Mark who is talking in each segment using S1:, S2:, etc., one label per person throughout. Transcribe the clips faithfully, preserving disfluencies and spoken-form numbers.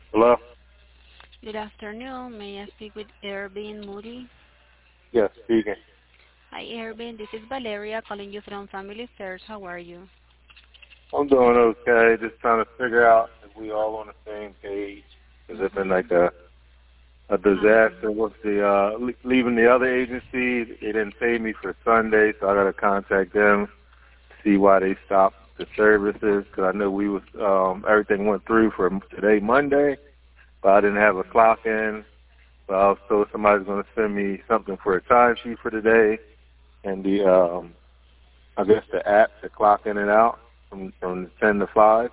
S1: Hello?
S2: Good afternoon. May I speak with Ervin Moody?
S1: Yes, speaking.
S2: Hi, Ervin. This is Valeria calling you from Family Affairs. How are you?
S1: I'm doing okay. Just trying to figure out if we all on the same page. Has it been
S2: Mm-hmm.
S1: like a a disaster
S2: Um,
S1: with the uh le- leaving the other agency? They didn't pay me for Sunday, so I got to contact them, see why they stopped the services. Because I know we was um everything went through for today Monday, but I didn't have a clock in. So I was told somebody's going to send me something for a timesheet for today, and the um I guess the app to clock in and out from from ten to five.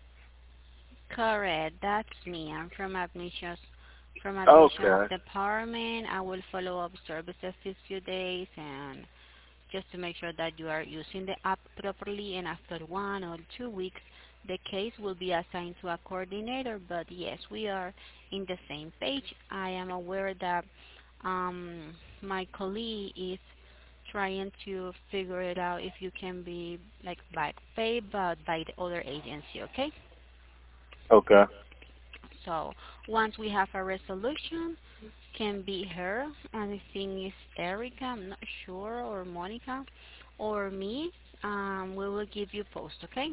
S2: correct. That's me. I'm from admissions from admissions
S1: Okay.
S2: department. I will follow up services this few days and just to make sure that you are using the app properly. And after one or two weeks, the case will be assigned to a coordinator. But yes, we are in the same page. I am aware that um, my colleague is trying to figure it out if you can be like back paid but by the other agency, okay?
S1: Okay.
S2: So once we have a resolution, can be her, and I think it's Erica, I'm not sure, or Monica, or me, um, we will give you post, okay?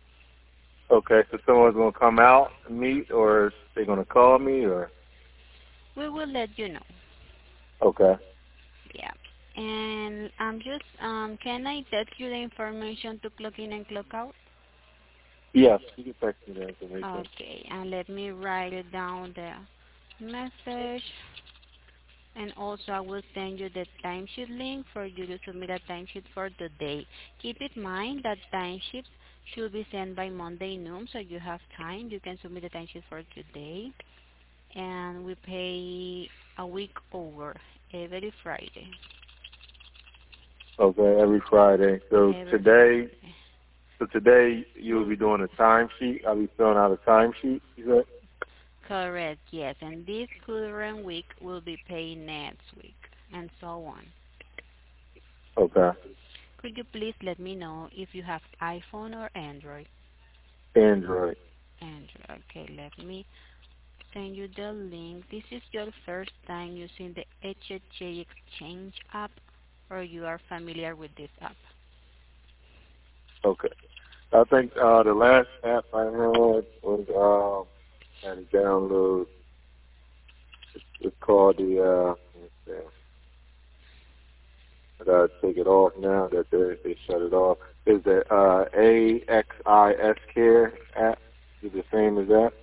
S1: Okay. So someone's gonna come out and meet, or they're gonna call me, or
S2: We will let you know,
S1: okay.
S2: yeah. And I'm just, um, can I text you the information to clock in and clock out?
S1: Yes, you can text me the information.
S2: Okay, and let me write it down the message. And also, I will send you the timesheet link for you to submit a timesheet for today. Keep in mind that timesheets should be sent by Monday noon, so you have time. You can submit the timesheet for today. And we pay a week over every Friday.
S1: Okay, every Friday. So
S2: Every
S1: today,
S2: Friday.
S1: so today you will be doing a timesheet. I'll be filling out a timesheet. You said?
S2: Correct, yes. And this current week will be paid next week, and so on.
S1: Okay.
S2: Could you please let me know if you have iPhone or Android?
S1: Android.
S2: Android. Okay, let me send you the link. This is your first time using the H H A Exchange app, or you are familiar with this app?
S1: Okay. I think uh the last app I had was um had to download. It's called the uh. Let's see. I gotta take it off now that they they shut it off. Is the uh, A X I S Care app is the same as that?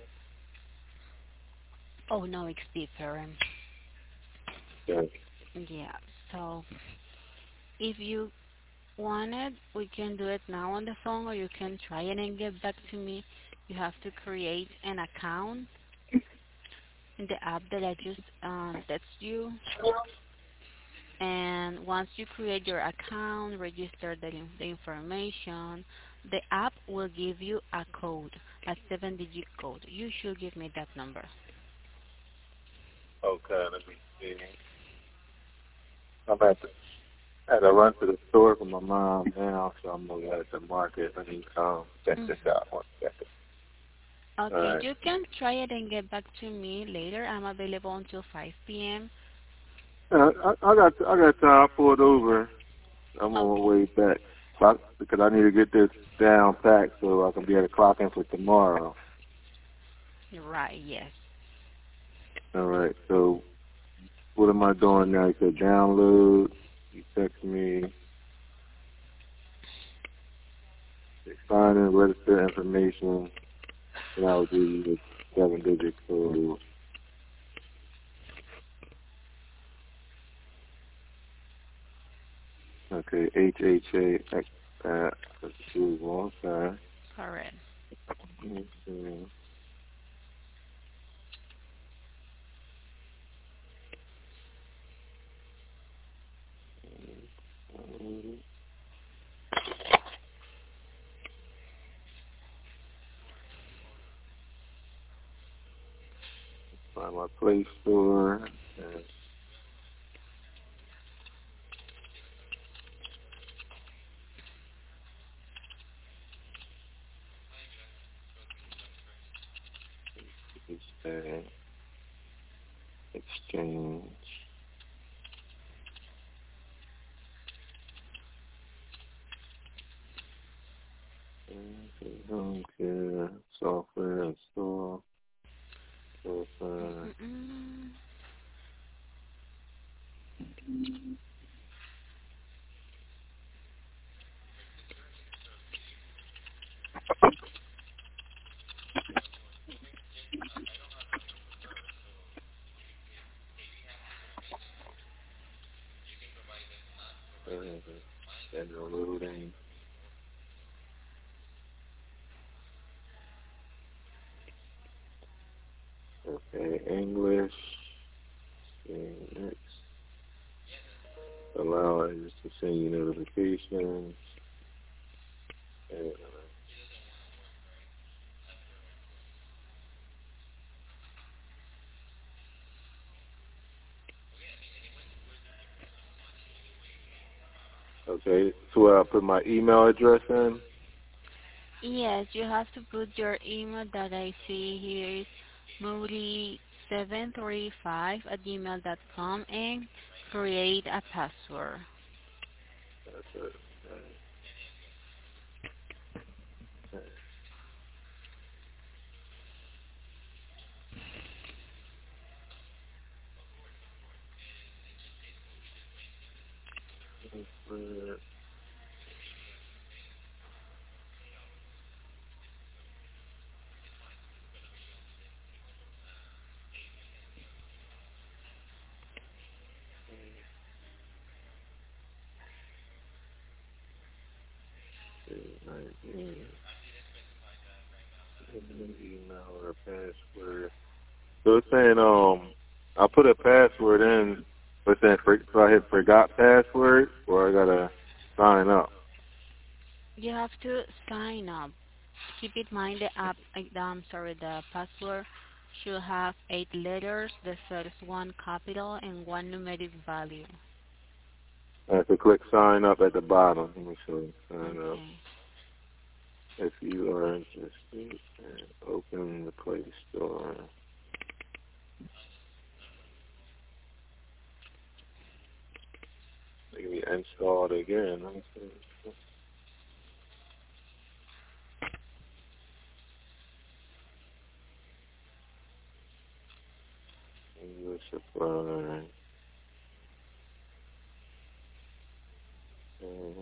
S2: Oh no, it's different.
S1: Yes.
S2: Yeah. So if you want it, we can do it now on the phone, or you can try it and get back to me. You have to create an account in the app that I just um, text you. And once you create your account, register the, the information, the app will give you a code, a seven-digit code. You should give me that number.
S1: Okay, let me see. I'm at the had to run to the store for my mom now, so I'm gonna at the market. Let me um check
S2: Mm.
S1: this out one second. All
S2: Okay,
S1: right.
S2: you can try it and get back to me later. I'm available until five p m
S1: Uh, I, I got I got time. I pulled over. I'm on my
S2: Okay,
S1: way back. But- because I need to get this down packed so I can be at the clock in for tomorrow.
S2: right, yes.
S1: All right. So what am I doing now? You said download. You text me. Sign in, register information, and I'll give you the seven-digit code. Okay, H H A X. Uh, let's choose one time.
S2: Correct.
S1: Okay. Find my Play Store. And Okay. Exchange. Home care, software install, profile.
S2: Mm-mm.
S1: And loading. Okay, English. Okay, next. Allow us to send you notifications. And, okay, so I'll put my email address in.
S2: Yes, you have to put your email that I see here is moody seven three five at gmail dot com and create a password.
S1: That's it. Right. nineteen. Email or password. So it's saying um I put a password in, but it's saying for, so I hit forgot password or I gotta sign up.
S2: You have to sign up. Keep in mind the app, uh, I'm sorry, the password should have eight letters, the first one capital and one numeric value.
S1: I have to click sign up at the bottom. Let me show you. Sign up.
S2: Okay.
S1: If you are interested, open the Play Store. Maybe install it again. Let me see. English apply. Uh,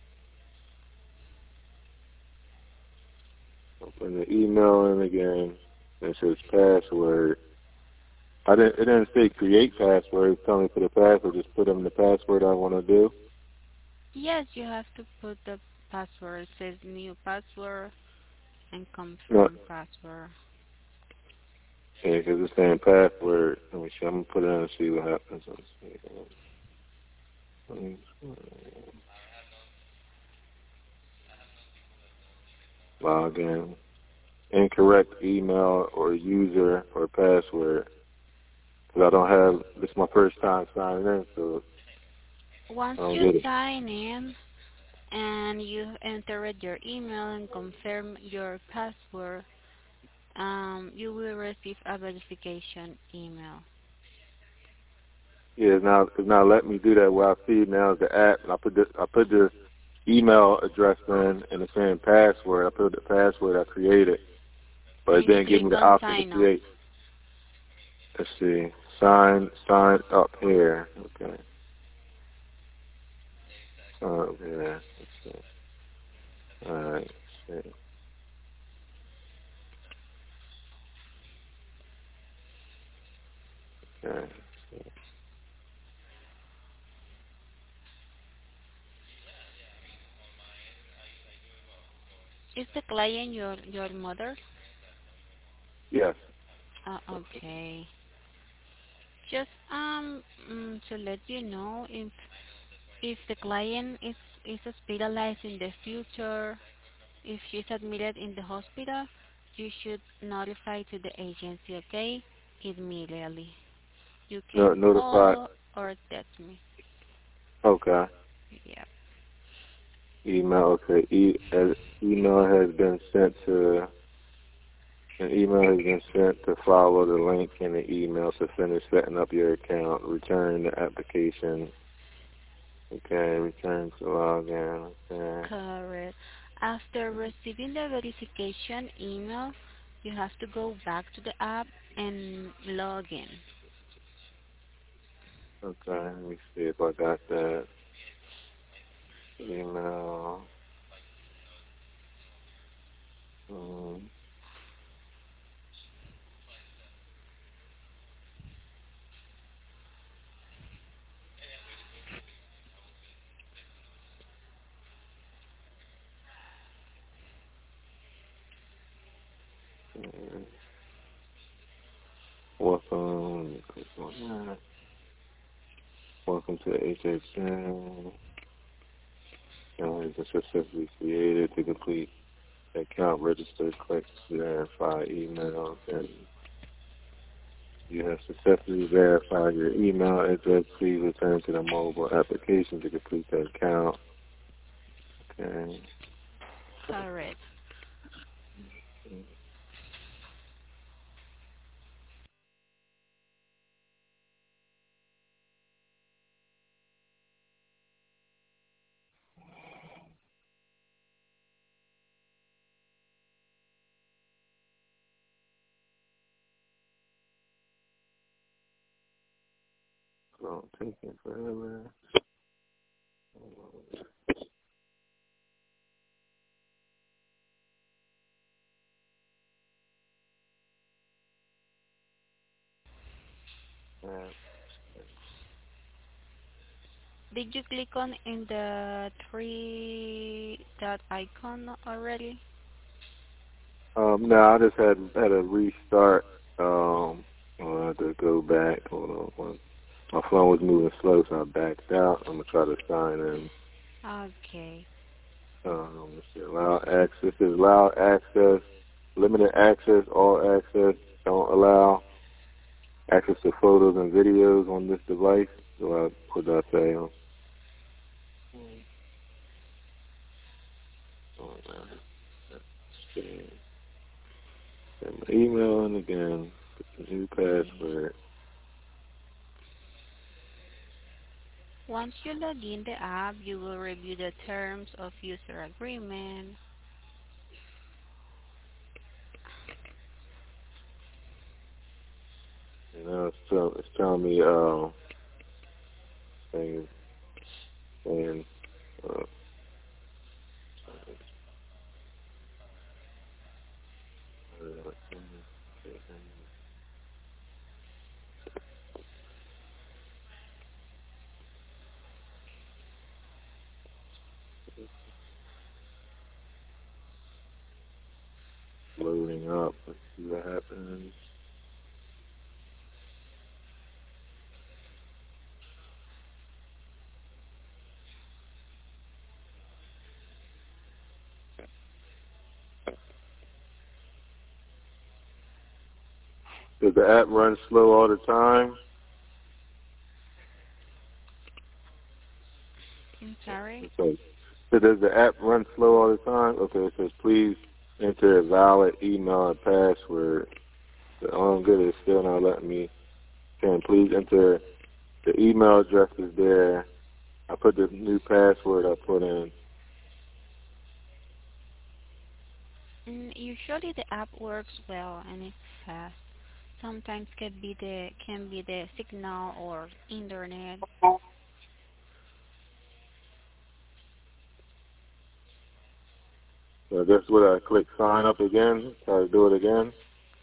S1: Open the email in again. It says password. I didn't. It didn't say create password. It's telling me put a password. Just put in the password I want to do.
S2: Yes, you have to put the password. It says new password and
S1: No,
S2: confirm password.
S1: yeah, because it's saying password. Let me see. I'm gonna put it in and see what happens. Let's see. Log in. Incorrect email or user or password. Because I don't have. This is my first time signing in, so
S2: Once
S1: I don't
S2: you
S1: get it.
S2: sign in and you entered your email and confirm your password, um, you will receive a verification email.
S1: Yeah, it's now it's now let me do that. What I see now is the app, and I put the I put the email address in, and it's saying password. I put the password I created, but it
S2: And you
S1: didn't give
S2: click
S1: me the
S2: on
S1: option to
S2: sign up.
S1: create. Let's see. Sign sign up here. Okay. Sign up here. Let's see. All right. Let's see. Okay.
S2: Is the client your your mother?
S1: Yes.
S2: Uh, okay. Just um mm, to let you know, if if the client is is hospitalized in the future, if she's admitted in the hospital, you should notify to the agency, okay? Immediately. You
S1: No,
S2: can
S1: notify.
S2: call or text me.
S1: Okay.
S2: Yeah.
S1: Email. Okay. E, uh, email has been sent to An email has been sent to follow the link in the email to finish setting up your account. Return the application. Okay, return to login. Okay.
S2: Correct. After receiving the verification email, you have to go back to the app and log in.
S1: Okay, let me see if I got that email. Um, welcome. Click on that. Welcome to H X M. Account has been successfully created. To complete account register, click verify email. And you have successfully verified your email address. Please return to the mobile application to complete the account. Okay.
S2: Correct.
S1: So taking forever. Uh,
S2: Did you click on in the three dot icon already?
S1: Um, no, I just had had a restart. Um, I had to go back. Hold on, one. My phone was moving slow, so I backed out. I'm gonna try to sign in.
S2: Okay.
S1: Um, let's see, allow access. It says allow access, limited access, all access. Don't allow access to photos and videos on this device. So I, what did I say? Um, oh, man. Let's see. Send my email and again, put the new password.
S2: Once you log in the app, you will review the terms of user agreement.
S1: You know, it's, tell, it's telling me, uh, saying, saying, uh, loading up. Let's see what happens. Does the app run slow all the time?
S2: I'm sorry?
S1: So, so does the app run slow all the time? Okay, it says please enter a valid email and password. The on good is still not letting me. Can please enter the email address is there. I put the new password I put in.
S2: Mm, usually the app works well and it's fast. Sometimes can be the can be the signal or internet.
S1: So that's what I click sign up again. Try to do it again.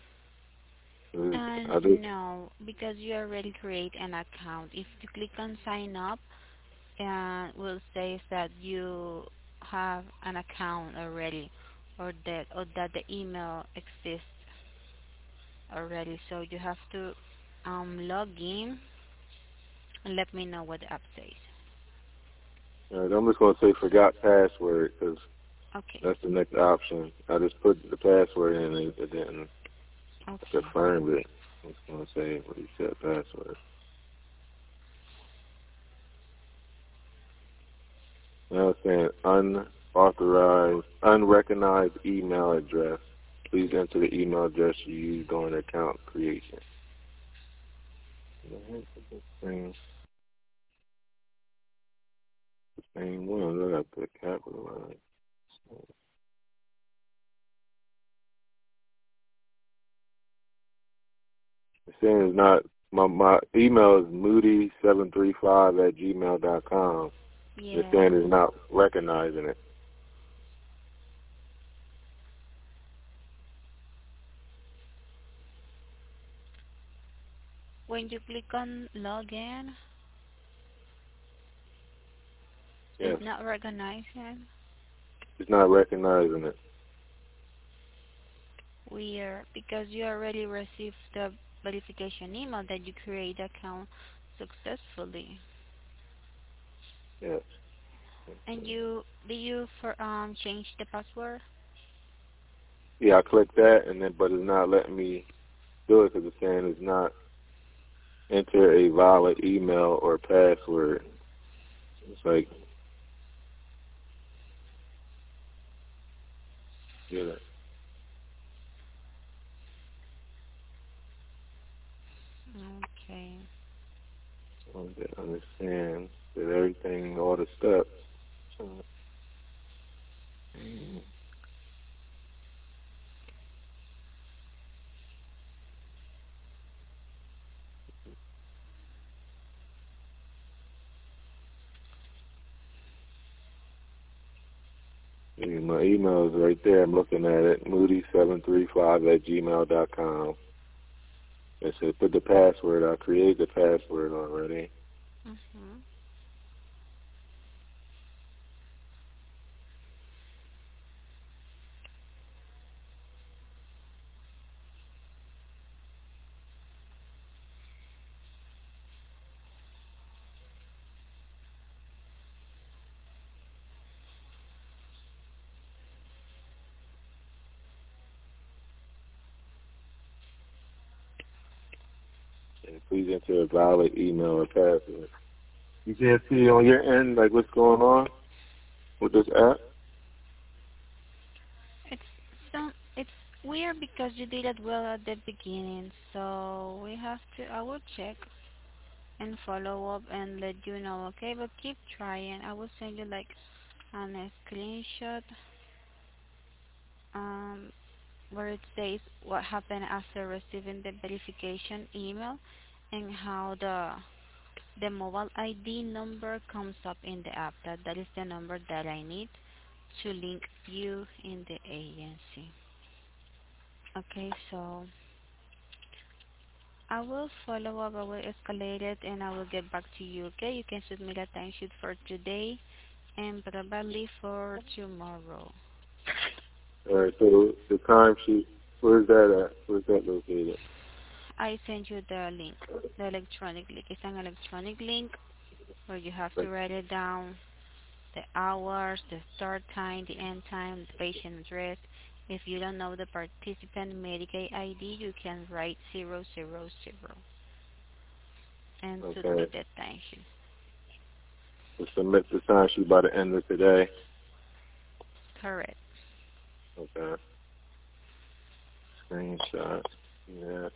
S2: And
S1: I do.
S2: no, because you already create an account. If you click on sign up, uh, will say that you have an account already, or that or that the email exists already. So you have to um, log in and let me know what the app says.
S1: All right, I'm just going to say forgot password because
S2: Okay.
S1: that's the next option. I just put the password in and it didn't
S2: Okay.
S1: confirm it. I'm just going to say reset password. Now it's saying unauthorized, unrecognized email address. Please enter the email address you used during account creation. Same, same one. I got the capitalized. It's saying it's not. My my email is moody seven three five at gmail dot com.
S2: Yeah.
S1: It's saying it's not recognizing it.
S2: When you click on login,
S1: Yes.
S2: it's not recognizing.
S1: It's not recognizing it.
S2: Weird, because you already received the verification email that you create the account successfully.
S1: Yes.
S2: And you did you for um change the password?
S1: Yeah, I clicked that, and then but it's not letting me do it because it's saying it's not enter a valid email or password. It's like, yeah.
S2: Okay.
S1: I want to understand that everything, all the steps. Mm. Yeah, my email is right there. I'm looking at it. Moody seven three five at gmail dot com. It says put the password. I created the password already.
S2: Mhm.
S1: And please enter a valid email or password. You can't see on your end like what's going on with this app?
S2: It's some it's weird because you did it well at the beginning, so we have to. I will check and follow up and let you know, okay? But keep trying. I will send you like an, a screenshot um, where it says what happened after receiving the verification email and how the the mobile I D number comes up in the app. That that is the number that I need to link you in the agency. Okay, so I will follow up, I will escalate it, and I will get back to you. Okay, you can submit a timesheet for today and probably for tomorrow.
S1: All right, so the timesheet, where's that at? Where's that located?
S2: I sent you the link, the electronic link. It's an electronic link where you have to write it down, the hours, the start time, the end time, the patient address. If you don't know the participant Medicaid I D, you can write zero zero zero and
S1: Okay.
S2: submit the timesheet.
S1: To submit the timesheet by the end of today.
S2: Correct.
S1: Okay. Screenshot. Yeah.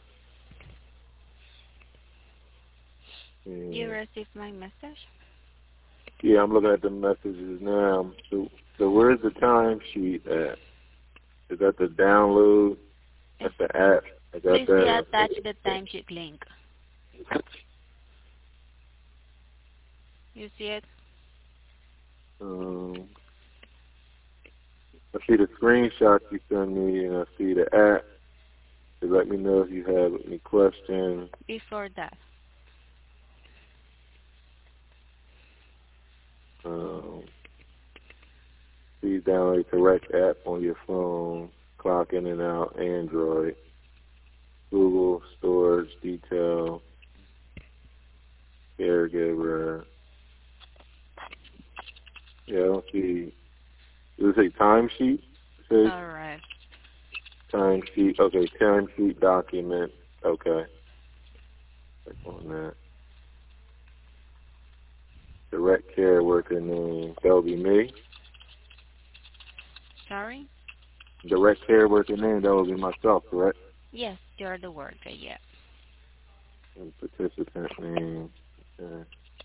S1: Yeah.
S2: You received my message?
S1: Yeah, I'm looking at the messages now. So, so where's the timesheet at? Is that the download? That's the app. I got
S2: Please see
S1: that.
S2: attach the timesheet link. You see it?
S1: Um, I see the screenshot you sent me, and I see the app. To let me know if you have any questions.
S2: Before that.
S1: Um, please download the correct app on your phone. Clock in and out. Android. Google storage detail. Caregiver. Yeah, I don't see. Does it say timesheet? It says
S2: All right.
S1: timesheet. Okay, timesheet document. Okay. Click on that. Direct care worker name. That'll be me.
S2: Sorry?
S1: direct care worker name, that would be myself, correct?
S2: Yes, you're the worker, yeah.
S1: And participant name. Okay.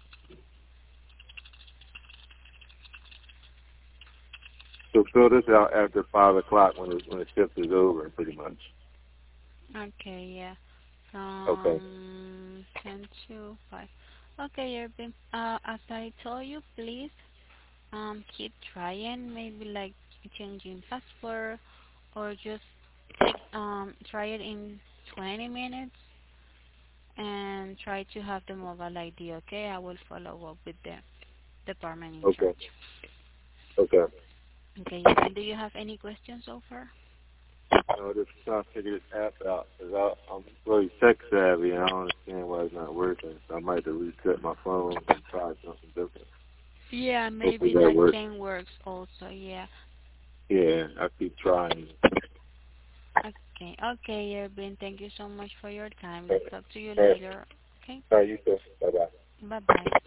S1: So fill this out after five o'clock when the, when the shift is over, pretty much.
S2: Okay, yeah.
S1: Okay.
S2: From ten to five. Okay, Irvin. Uh, as I told you, please um keep trying. Maybe like changing password or just take um try it in twenty minutes and try to have the mobile I D. Okay, I will follow up with the department in
S1: Okay.
S2: charge.
S1: Okay.
S2: Okay, Irvin. Do you have any questions so far?
S1: No, just trying to figure this app out because I'm really tech savvy and I don't understand why it's not working. So I might have to reset my phone and try something different.
S2: Yeah,
S1: Hopefully
S2: maybe
S1: that
S2: that
S1: works.
S2: can work also. Yeah.
S1: Yeah, I keep trying.
S2: Okay. Okay, Irvin. Thank you so much for your time.
S1: All
S2: Let's talk to you
S1: right.
S2: later. Okay.
S1: All right, you too. Bye bye.
S2: Bye bye.